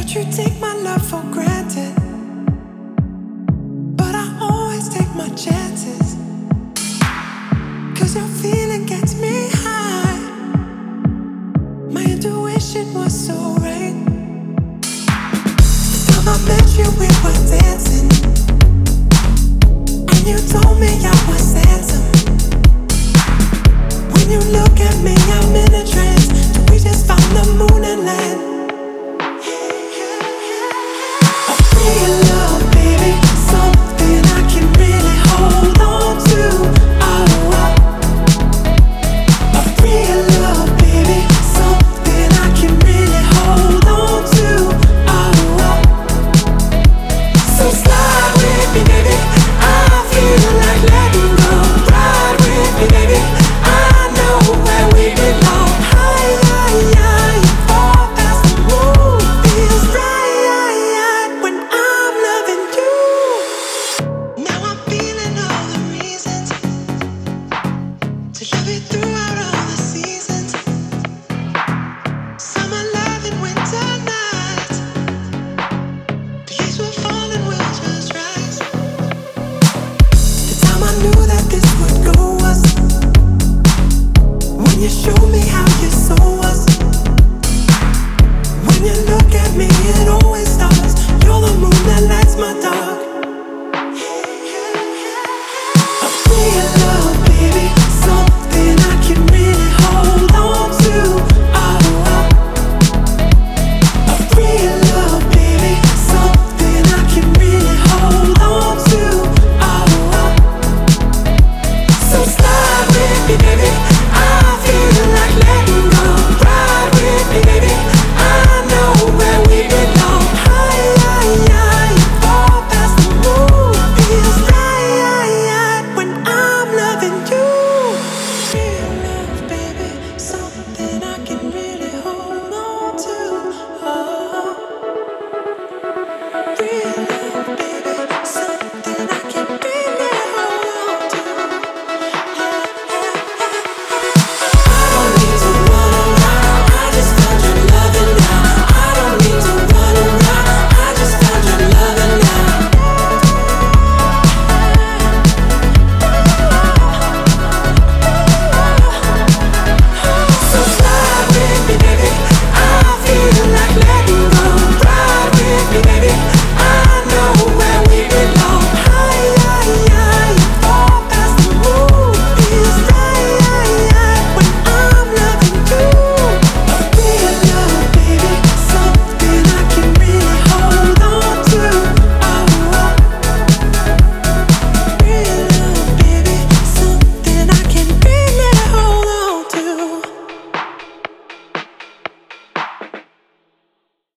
You take my love for granted, but I always take my chances. 'Cause your feeling gets me high. My intuition was so right. The time I met you, we were dancing, and you told me I was handsome. When you look at me, I'm in a trance. We just found the moon and land. Real love, baby, something I can really hold on to. Oh, a real love, baby, something I can really hold on to. Oh, so slide with me, baby. I feel like letting go. Ride with me, baby. I know where we belong. High, high, high, far past the moon feels right. When I'm loving you, now I'm feeling all the reasons to love you throughout all the seasons. Summer love and winter nights. The leaves will fall and we'll just rise. The time I knew that this would go was when you showed me how you saw us. When you look at me, it always starts. You're the moon that lights my dark.